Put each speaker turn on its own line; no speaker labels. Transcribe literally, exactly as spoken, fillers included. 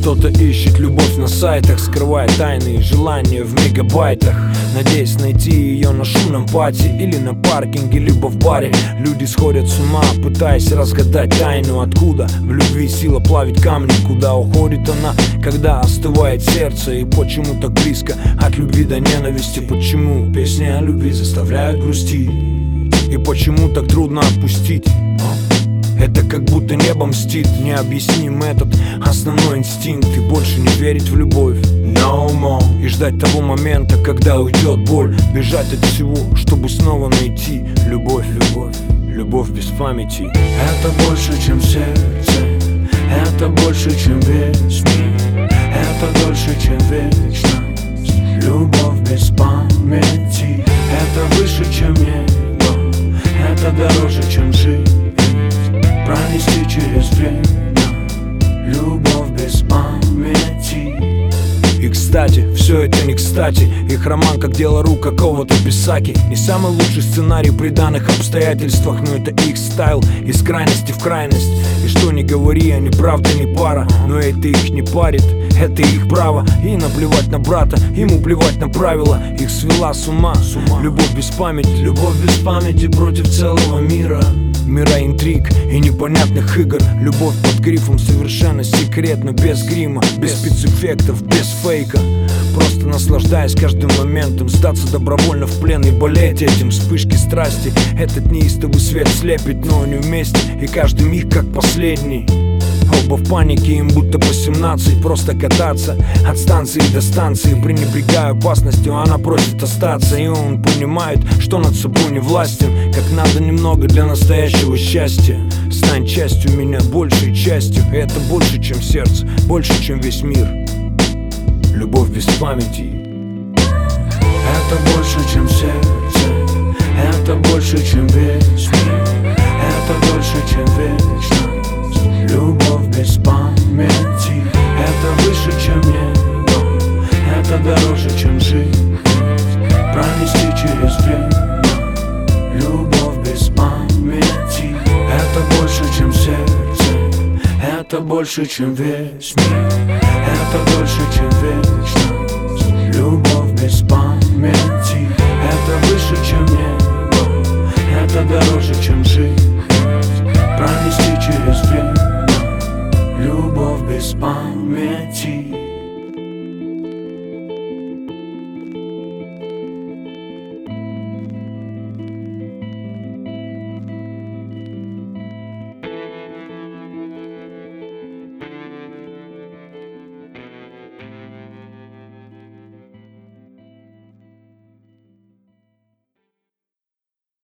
Кто-то ищет любовь на сайтах, скрывая тайные желания в мегабайтах, надеясь найти ее на шумном пати или на паркинге, либо в баре. Люди сходят с ума, пытаясь разгадать тайну, откуда в любви сила плавить камни, куда уходит она, когда остывает сердце, и почему так близко от любви до ненависти. Почему песни о любви заставляют грустить, и почему так трудно отпустить? Это как будто небо мстит, необъясним этот основной инстинкт. И больше не верить в любовь, no more. И ждать того момента, когда уйдет боль, бежать от всего, чтобы снова найти любовь, любовь, любовь без памяти.
Это больше, чем сердце, это больше, чем весь мир, это дольше, чем вечность, любовь без памяти. Это выше, чем небо, это дороже, чем жизнь, пронести через время, любовь без памяти.
И кстати, все это не кстати. Их роман как дело рук какого-то писаки. Не самый лучший сценарий при данных обстоятельствах, но это их стайл, из крайности в крайность. И что ни говори, они правда не пара, но это их не парит, это их право. И наплевать на брата, ему плевать на правила. Их свела с ума, с ума. Любовь без памяти,
любовь без памяти против целого мира,
мира интриг и непонятных игр. Любовь под грифом совершенно секретно, без грима, без спецэффектов, без фейка. Просто наслаждаясь каждым моментом, сдаться добровольно в плен и болеть этим. Вспышки страсти, этот неистовый свет слепит, но они вместе, и каждый миг как последний. Оба в панике, им будто по семнадцать. Просто кататься от станции до станции, пренебрегая опасностью, она просит остаться. И он понимает, что над собой не властен, как надо немного для настоящего счастья. Стань частью меня, большей частью. И это больше, чем сердце, больше, чем весь мир. Любовь без памяти.
Это больше, чем сердце, это больше, чем весь мир, это дольше, чем вечность, любовь без памяти. Это выше, чем небо, это дороже, чем жизнь, пронести через время, любовь без памяти. Это больше, чем сердце, это больше, чем весь мир, это дольше, чем вечность, любовь без памяти. Это выше, чем небо, это дороже, чем жизнь, пронести через время, любовь без памяти.